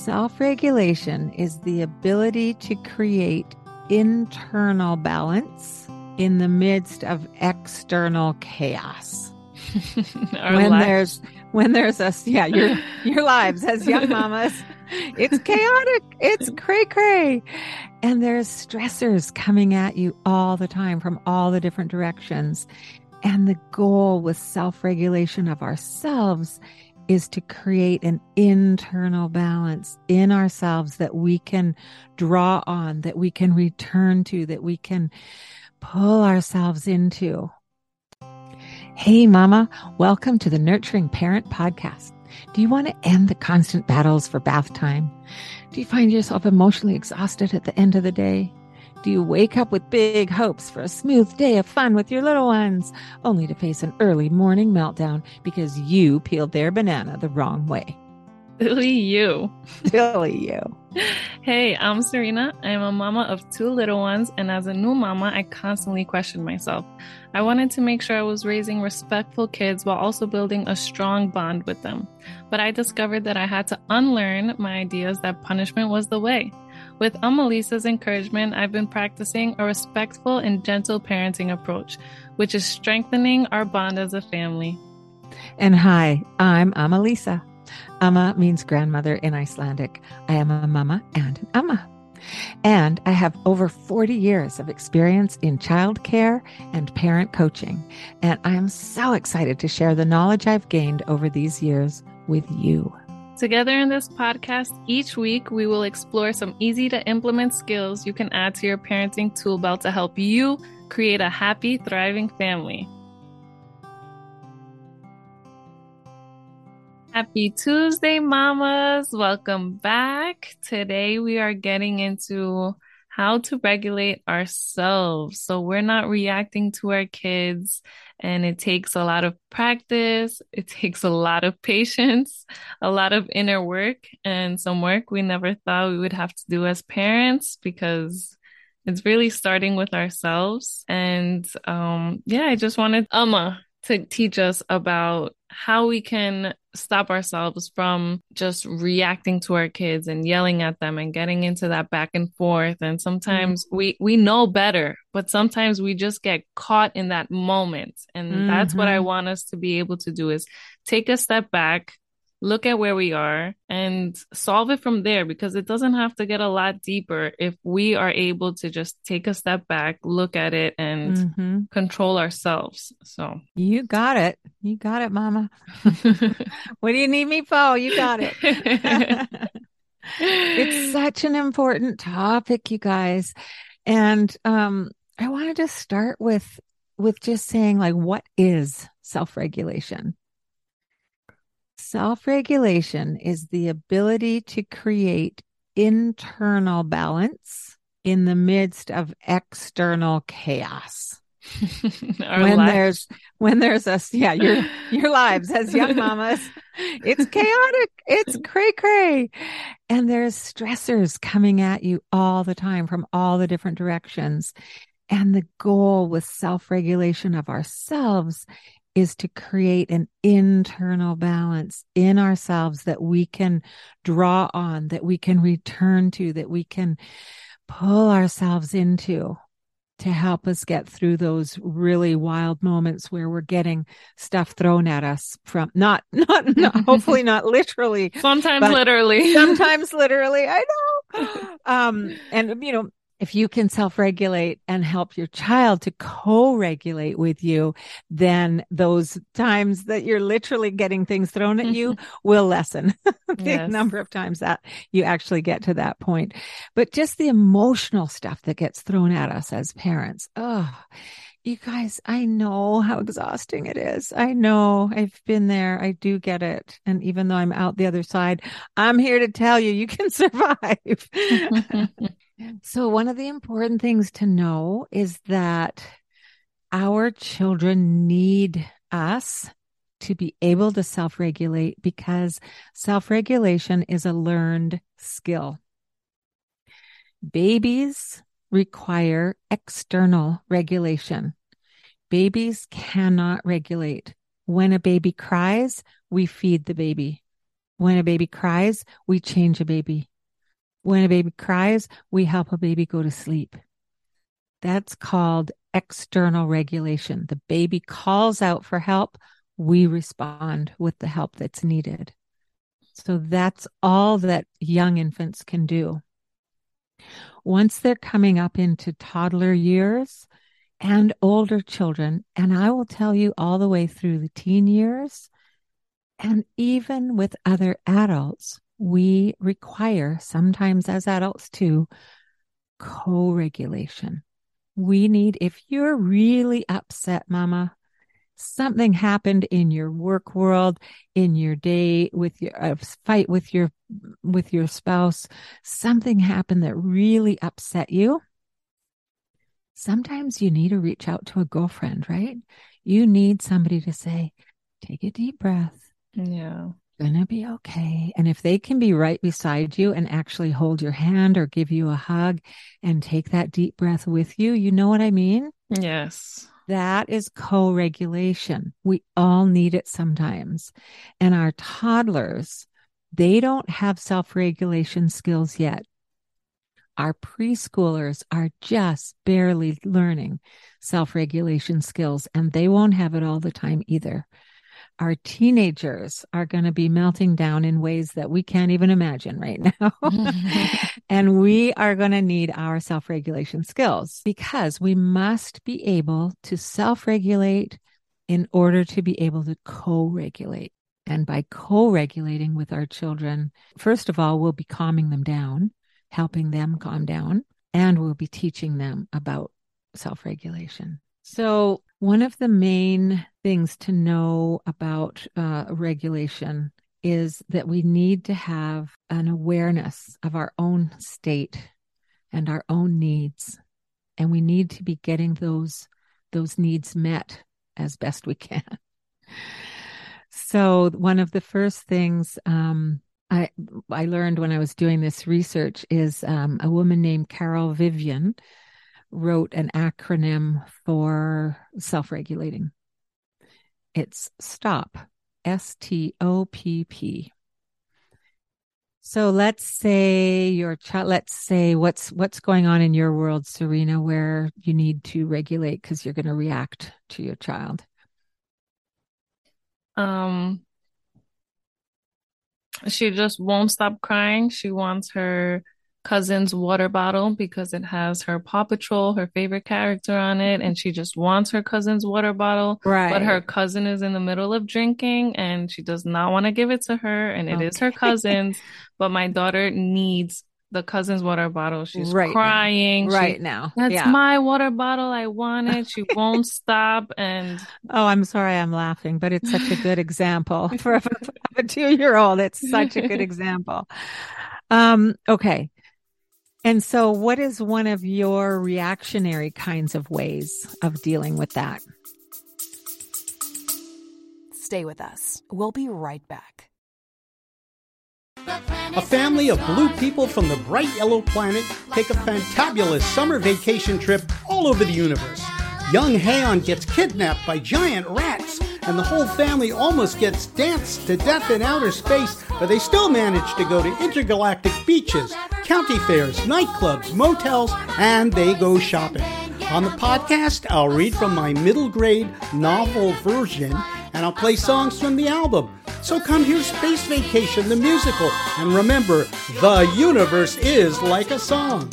Self-regulation is the ability to create internal balance in the midst of external chaos. When there's your lives as young mamas, it's chaotic, it's cray cray, and there's stressors coming at you all the time from all the different directions. And the goal with self-regulation of ourselves is to create an internal balance in ourselves that we can draw on, that we can return to, that we can pull ourselves into. Hey, Mama, welcome to the Nurturing Parent Podcast. Do you want to end the constant battles for bath time? Do you find yourself emotionally exhausted at the end of the day? Do you wake up with big hopes for a smooth day of fun with your little ones, only to face an early morning meltdown because you peeled their banana the wrong way? Silly you. Silly you. Hey, I'm Serena. I'm a mama of 2 little ones, and as a new mama, I constantly questioned myself. I wanted to make sure I was raising respectful kids while also building a strong bond with them. But I discovered that I had to unlearn my ideas that punishment was the way. With Amalisa's encouragement, I've been practicing a respectful and gentle parenting approach, which is strengthening our bond as a family. And hi, I'm Amalisa. Amma means grandmother in Icelandic. I am a mama and an amma. And I have over 40 years of experience in childcare and parent coaching. And I am so excited to share the knowledge I've gained over these years with you. Together in this podcast, each week we will explore some easy to implement skills you can add to your parenting tool belt to help you create a happy, thriving family. Happy Tuesday, mamas. Welcome back. Today we are getting into how to regulate ourselves so we're not reacting to our kids. And it takes a lot of practice. It takes a lot of patience, a lot of inner work, and some work we never thought we would have to do as parents, because it's really starting with ourselves. And I just wanted Amma to teach us about how we can stop ourselves from just reacting to our kids and yelling at them and getting into that back and forth. And sometimes we know better, but sometimes we just get caught in that moment. And that's what I want us to be able to do, is take a step back, look at where we are and solve it from there, because it doesn't have to get a lot deeper if we are able to just take a step back, look at it and control ourselves. So you got it. You got it, Mama. What do you need me for? You got it. It's such an important topic, you guys. And I wanted to start with just saying, like, what is self-regulation? Self-regulation is the ability to create internal balance in the midst of external chaos. When there's your lives as young mamas, it's chaotic, it's cray cray, and there's stressors coming at you all the time from all the different directions. And the goal with self-regulation of ourselves is to create an internal balance in ourselves that we can draw on, that we can return to, that we can pull ourselves into, to help us get through those really wild moments where we're getting stuff thrown at us from not hopefully not literally, sometimes literally, I know. And if you can self-regulate and help your child to co-regulate with you, then those times that you're literally getting things thrown at you will lessen the number of times that you actually get to that point. But just the emotional stuff that gets thrown at us as parents. Oh, you guys, I know how exhausting it is. I know, I've been there. I do get it. And even though I'm out the other side, I'm here to tell you, you can survive. So one of the important things to know is that our children need us to be able to self-regulate, because self-regulation is a learned skill. Babies require external regulation. Babies cannot regulate. When a baby cries, we feed the baby. When a baby cries, we change a baby. When a baby cries, we help a baby go to sleep. That's called external regulation. The baby calls out for help. We respond with the help that's needed. So that's all that young infants can do. Once they're coming up into toddler years and older children, and I will tell you all the way through the teen years, and even with other adults, we require, sometimes as adults too, co-regulation. We need, if you're really upset, mama, something happened in your work world, in your day, with your fight with your spouse, something happened that really upset you. Sometimes you need to reach out to a girlfriend, right? You need somebody to say, take a deep breath. Yeah. Gonna be okay. And if they can be right beside you and actually hold your hand or give you a hug and take that deep breath with you, you know what I mean? Yes. That is co-regulation. We all need it sometimes. And our toddlers, they don't have self-regulation skills yet. Our preschoolers are just barely learning self-regulation skills, and they won't have it all the time either. Our teenagers are going to be melting down in ways that we can't even imagine right now. And we are going to need our self-regulation skills because we must be able to self-regulate in order to be able to co-regulate. And by co-regulating with our children, first of all, we'll be calming them down, helping them calm down, and we'll be teaching them about self-regulation. So one of the main things to know about regulation is that we need to have an awareness of our own state and our own needs. And we need to be getting those needs met as best we can. So one of the first things I learned when I was doing this research is a woman named Carol Vivian wrote an acronym for self-regulating. It's STOP, STOPP. So let's say your child, let's say what's going on in your world, Serena, where you need to regulate because you're going to react to your child. She just won't stop crying. She wants her cousin's water bottle because it has her Paw Patrol, her favorite character on it, and she just wants her cousin's water bottle. Right. But her cousin is in the middle of drinking and she does not want to give it to her, and it is her cousin's, but my daughter needs the cousin's water bottle. She's crying. Right now. That's my water bottle. I want it. She won't stop. And oh, I'm sorry I'm laughing, but it's such a good example for a 2-year-old. It's such a good example. Okay. And so what is one of your reactionary kinds of ways of dealing with that? Stay with us. We'll be right back. A family of blue people from the bright yellow planet take a fantabulous summer vacation trip all over the universe. Young Haon gets kidnapped by giant rats, and the whole family almost gets danced to death in outer space, but they still manage to go to intergalactic beaches, county fairs, nightclubs, motels, and they go shopping. On the podcast, I'll read from my middle grade novel version, and I'll play songs from the album. So come hear Space Vacation, the musical, and remember, the universe is like a song.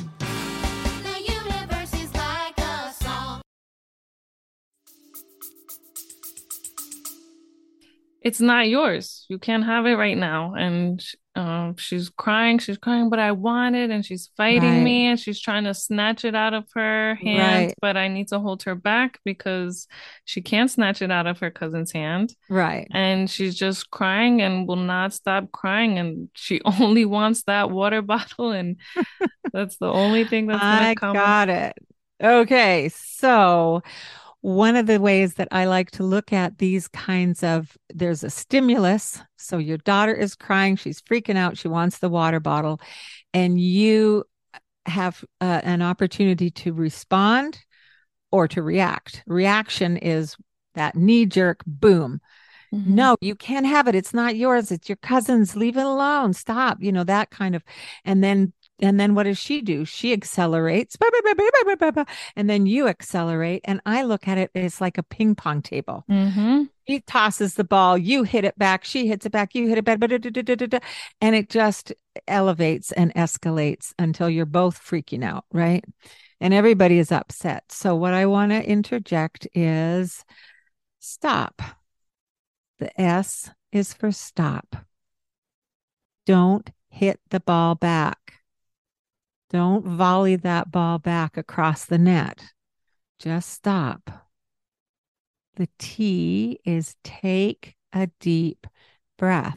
it's not yours. You can't have it right now. And she's crying, but I want it. And she's fighting me and she's trying to snatch it out of her hand. But I need to hold her back because she can't snatch it out of her cousin's hand. Right. And she's just crying and will not stop crying. And she only wants that water bottle. And that's the only thing that's going to come. I got it. Okay. So one of the ways that I like to look at these kinds of, there's a stimulus. So your daughter is crying. She's freaking out. She wants the water bottle. And you have an opportunity to respond or to react. Reaction is that knee jerk, boom. Mm-hmm. No, you can't have it. It's not yours. It's your cousin's. Leave it alone. Stop. That kind of, and then what does she do? She accelerates, and then you accelerate. And I look at it as like a ping pong table. Mm-hmm. He tosses the ball, you hit it back, she hits it back, you hit it back, and it just elevates and escalates until you're both freaking out, right? And everybody is upset. So what I want to interject is stop. The S is for stop. Don't hit the ball back. Don't volley that ball back across the net. Just stop. The T is take a deep breath.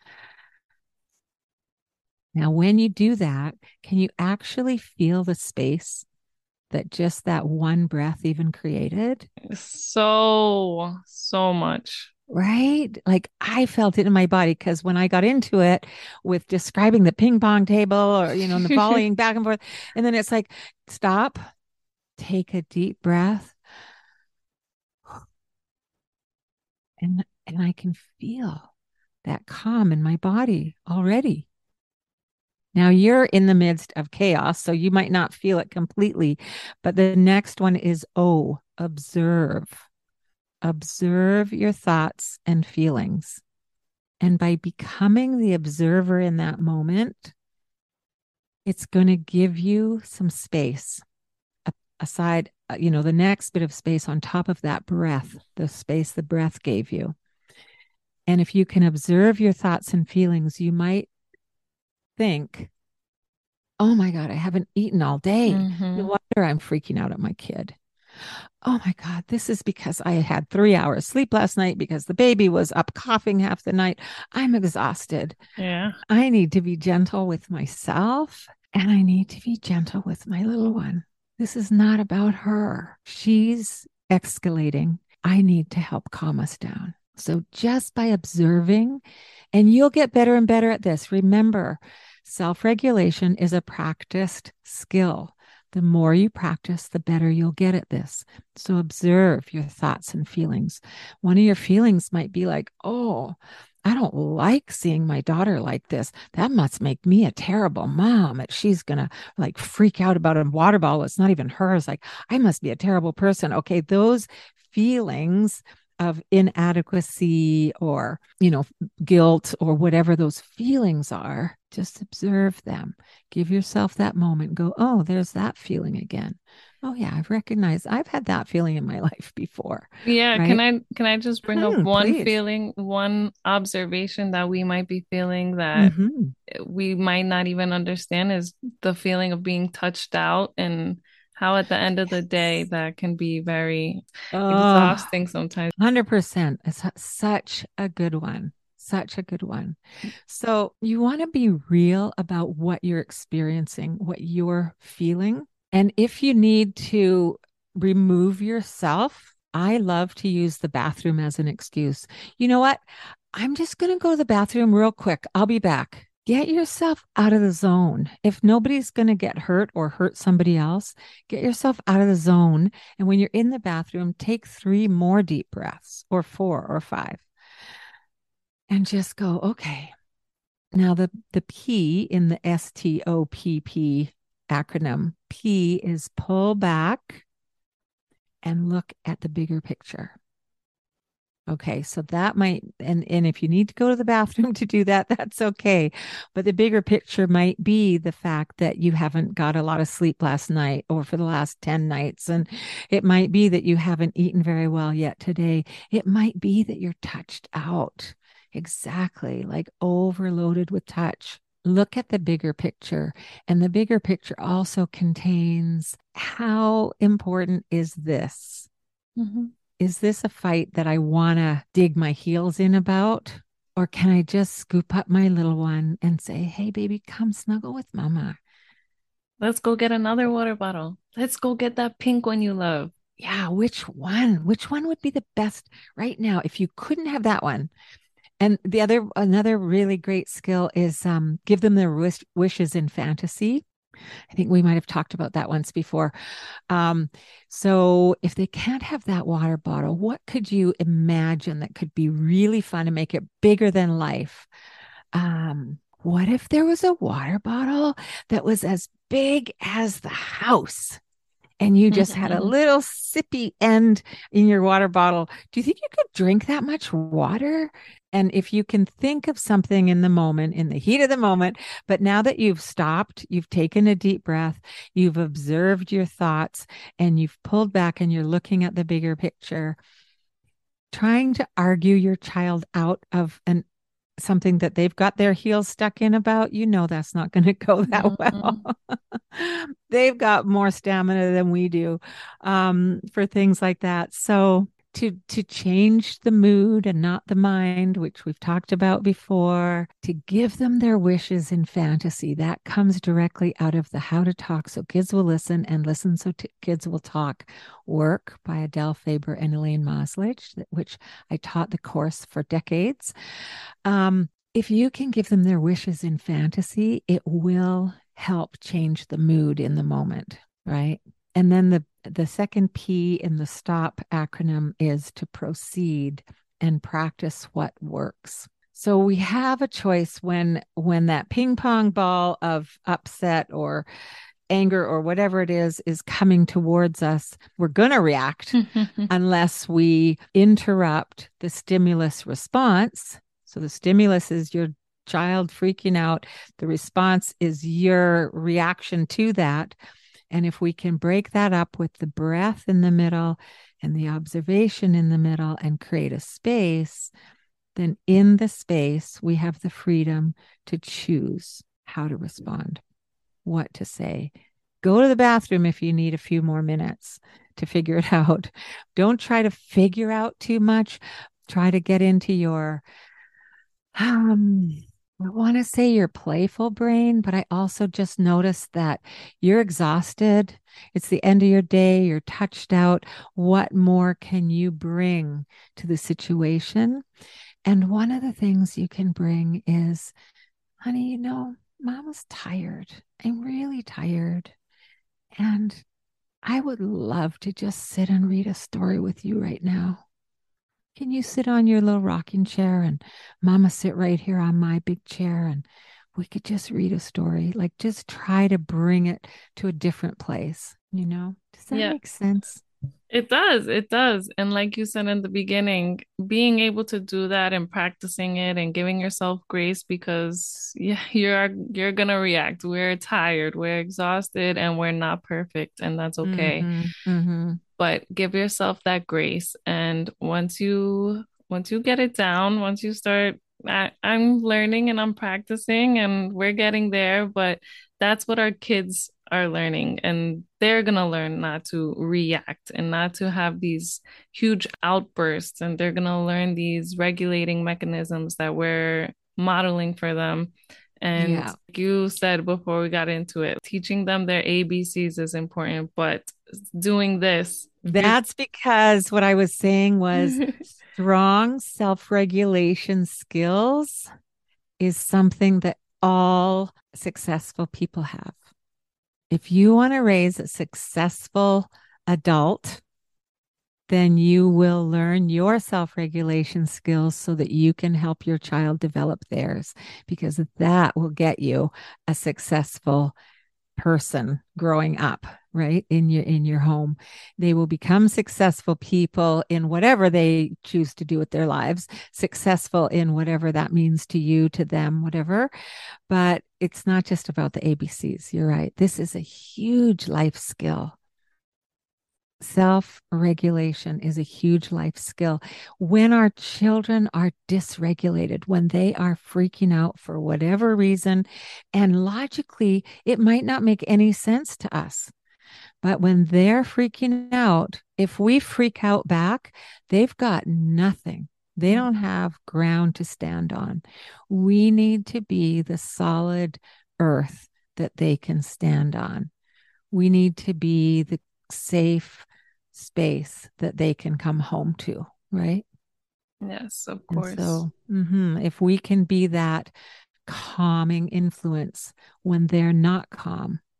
Now, when you do that, can you actually feel the space that just that one breath even created? So much. Right? Like I felt it in my body because when I got into it with describing the ping pong table or, and the volleying back and forth, and then it's like, stop, take a deep breath. And I can feel that calm in my body already. Now you're in the midst of chaos, so you might not feel it completely. But the next one is O, observe. Observe your thoughts and feelings. And by becoming the observer in that moment, it's going to give you some space aside, the next bit of space on top of that breath, the space the breath gave you. And if you can observe your thoughts and feelings, you might think, oh my God, I haven't eaten all day. Mm-hmm. No wonder I'm freaking out at my kid. Oh my God, this is because I had 3 hours sleep last night because the baby was up coughing half the night. I'm exhausted. Yeah. I need to be gentle with myself and I need to be gentle with my little one. This is not about her. She's escalating. I need to help calm us down. So just by observing, and you'll get better and better at this. Remember, self-regulation is a practiced skill. The more you practice, the better you'll get at this. So observe your thoughts and feelings. One of your feelings might be like, oh, I don't like seeing my daughter like this. That must make me a terrible mom. She's going to like freak out about a water bottle. It's not even hers. Like, I must be a terrible person. Okay, those feelings of inadequacy or, guilt or whatever those feelings are, just observe them. Give yourself that moment. Go, oh, there's that feeling again. Oh yeah, I've recognized I've had that feeling in my life before. Yeah, right? can I just bring up one Please. feeling, one observation that we might be feeling that we might not even understand is the feeling of being touched out, and how at the end of the day that can be very exhausting sometimes. 100%. It's such a good one. Such a good one. So you want to be real about what you're experiencing, what you're feeling. And if you need to remove yourself, I love to use the bathroom as an excuse. You know what? I'm just going to go to the bathroom real quick. I'll be back. Get yourself out of the zone. If nobody's going to get hurt or hurt somebody else, get yourself out of the zone. And when you're in the bathroom, take 3 more deep breaths, or 4 or 5. And just go, okay. Now the P in the STOPP acronym, P is pull back and look at the bigger picture. Okay, so that might, and if you need to go to the bathroom to do that, that's okay. But the bigger picture might be the fact that you haven't got a lot of sleep last night or for the last 10 nights. And it might be that you haven't eaten very well yet today. It might be that you're touched out. Exactly, like overloaded with touch. Look at the bigger picture. And the bigger picture also contains, how important is this? Mm-hmm. Is this a fight that I want to dig my heels in about? Or can I just scoop up my little one and say, hey, baby, come snuggle with mama. Let's go get another water bottle. Let's go get that pink one you love. Yeah, which one? Which one would be the best right now if you couldn't have that one? And another really great skill is give them their wishes in fantasy. I think we might have talked about that once before. So if they can't have that water bottle, what could you imagine that could be really fun and make it bigger than life? What if there was a water bottle that was as big as the house? And you just had a little sippy end in your water bottle. Do you think you could drink that much water? And if you can think of something in the moment, in the heat of the moment, but now that you've stopped, you've taken a deep breath, you've observed your thoughts, and you've pulled back and you're looking at the bigger picture, trying to argue your child out of something that they've got their heels stuck in about, that's not going to go that well. They've got more stamina than we do for things like that. So to change the mood and not the mind, which we've talked about before, to give them their wishes in fantasy, that comes directly out of the How to Talk So Kids Will Listen and Listen So Kids Will Talk work by Adele Faber and Elaine Moslich, which I taught the course for decades. If you can give them their wishes in fantasy, it will help change the mood in the moment, right? And then the second P in the STOP acronym is to proceed and practice what works. So we have a choice when that ping pong ball of upset or anger or whatever it is coming towards us. We're going to react unless we interrupt the stimulus response. So the stimulus is your child freaking out. The response is your reaction to that. And if we can break that up with the breath in the middle and the observation in the middle and create a space, then in the space, we have the freedom to choose how to respond, what to say. Go to the bathroom if you need a few more minutes to figure it out. Don't try to figure out too much. Try to get into your I want to say your playful brain, but I also just noticed that you're exhausted. It's the end of your day. You're touched out. What more can you bring to the situation? And one of the things you can bring is, honey, Mama's tired. I'm really tired. And I would love to just sit and read a story with you right now. Can you sit on your little rocking chair and Mama sit right here on my big chair and we could just read a story? Like just try to bring it to a different place, Does that make sense? It does. It does. And like you said in the beginning, being able to do that and practicing it and giving yourself grace because you're going to react. We're tired, we're exhausted, and we're not perfect, and that's okay. But give yourself that grace. And once you get it down, once you start, I'm learning and I'm practicing and we're getting there, but that's what our kids are learning, and they're going to learn not to react and not to have these huge outbursts, and they're going to learn these regulating mechanisms that we're modeling for them. And like you said before we got into it, teaching them their ABCs is important, but doing this. That's because what I was saying was strong self-regulation skills is something that all successful people have. If you want to raise a successful adult, then you will learn your self-regulation skills so that you can help your child develop theirs, because that will get you a successful person growing up, right? In your home. They will become successful people in whatever they choose to do with their lives, successful in whatever that means to you, to them, whatever. But it's not just about the ABCs. You're right. This is a huge life skill. Self-regulation is a huge life skill. When our children are dysregulated, when they are freaking out for whatever reason, and logically, it might not make any sense to us. But when they're freaking out, if we freak out back, they've got nothing. They don't have ground to stand on. We need to be the solid earth that they can stand on. We need to be the safe space that they can come home to, right? Yes, of course. And so if we can be that calming influence when they're not calm,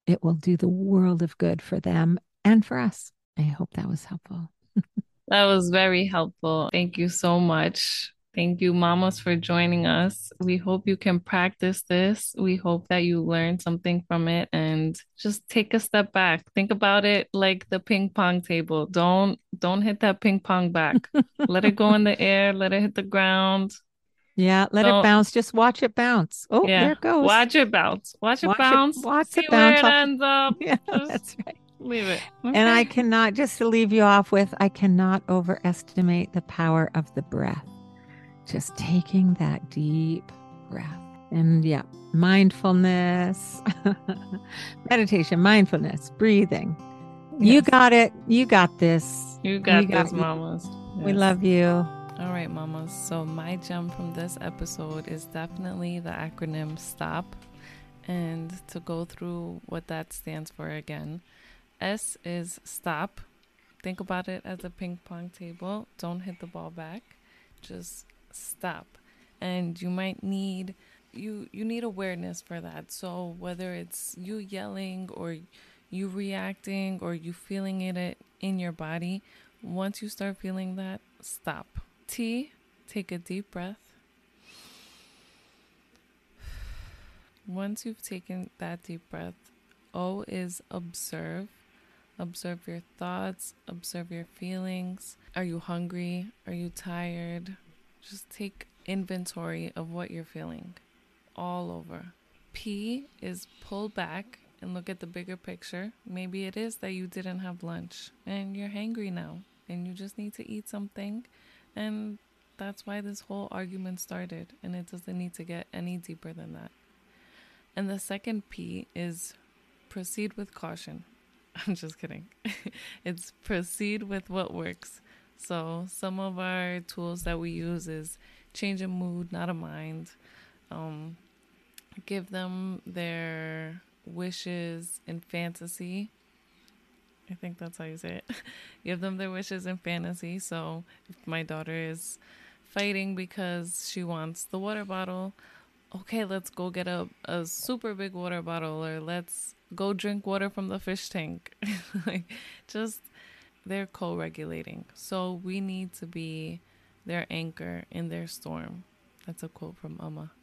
it will do the world of good for them and for us. I hope that was helpful. That was very helpful. Thank you so much. Thank you, mamas, for joining us. We hope you can practice this. We hope that you learn something from it and just take a step back. Think about it like the ping pong table. Don't hit that ping pong back. Let it go in the air, let it hit the ground. Yeah, let it bounce. Just watch it bounce. Oh, Yeah. there it goes. Watch it bounce. Watch it bounce. Watch See it bounce. where it ends up. Yeah, Just that's right. leave it. Okay. And I cannot, just to leave you off with, I cannot overestimate the power of the breath. Just taking that deep breath. And yeah, mindfulness, meditation, mindfulness, breathing. Yes. You got it. You got this. You got this, mamas. Yes. We love you. All right, mamas. So my gem from this episode is definitely the acronym STOP. And to go through what that stands for again, S is stop. Think about it as a ping pong table. Don't hit the ball back. Just stop. And you might need you need awareness for that. So whether it's you yelling or you reacting or you feeling it in your body, once you start feeling that, stop. T, take a deep breath. Once you've taken that deep breath, O is observe. Observe your thoughts, observe your feelings. Are you hungry? Are you tired? Just take inventory of what you're feeling all over. P is pull back and look at the bigger picture. Maybe it is that you didn't have lunch and you're hangry now and you just need to eat something. And that's why this whole argument started, and it doesn't need to get any deeper than that. And the second P is proceed with caution. I'm just kidding. It's proceed with what works. So some of our tools that we use is change a mood, not a mind. Give them their wishes in fantasy. I think that's how you say it. Give them their wishes in fantasy. So if my daughter is fighting because she wants the water bottle, okay, let's go get a super big water bottle, or let's go drink water from the fish tank. Like, just, they're co-regulating. So we need to be their anchor in their storm. That's a quote from Amma.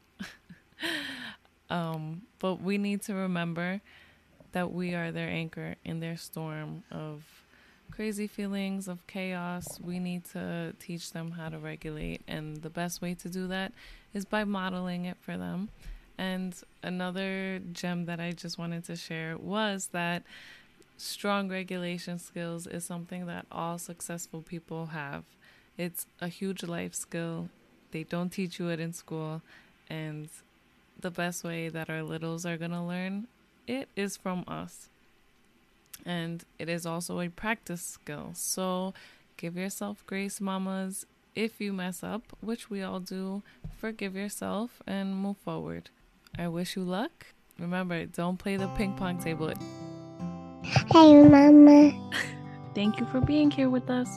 But we need to remember that we are their anchor in their storm of crazy feelings, of chaos. We need to teach them how to regulate. And the best way to do that is by modeling it for them. And another gem that I just wanted to share was that strong regulation skills is something that all successful people have. It's a huge life skill. They don't teach you it in school. And the best way that our littles are going to learn it is from us. And it is also a practice skill. So give yourself grace, mamas. If you mess up, which we all do, forgive yourself and move forward. I wish you luck. Remember, don't play the ping pong table. Hey, Mama. Thank you for being here with us.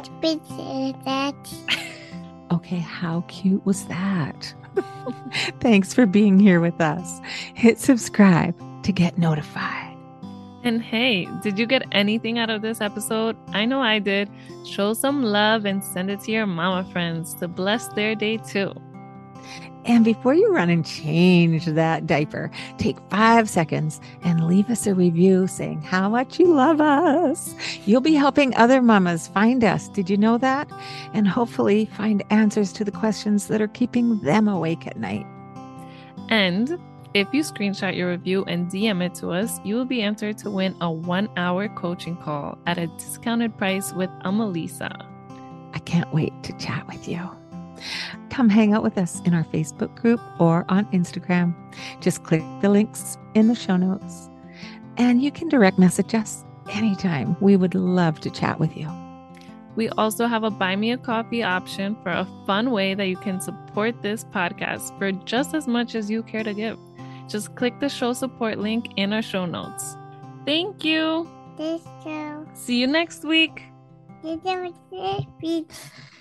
Okay, how cute was that? Thanks for being here with us. Hit subscribe to get notified. And hey, did you get anything out of this episode? I know I did. Show some love and send it to your mama friends to bless their day too. And before you run and change that diaper, take 5 seconds and leave us a review saying how much you love us. You'll be helping other mamas find us. Did you know that? And hopefully find answers to the questions that are keeping them awake at night. And if you screenshot your review and DM it to us, you will be entered to win a 1-hour coaching call at a discounted price with Amalisa. I can't wait to chat with you. Come hang out with us in our Facebook group or on Instagram. Just click the links in the show notes. And you can direct message us anytime. We would love to chat with you. We also have a Buy Me a Coffee option for a fun way that you can support this podcast for just as much as you care to give. Just click the show support link in our show notes. Thank you. See you next week.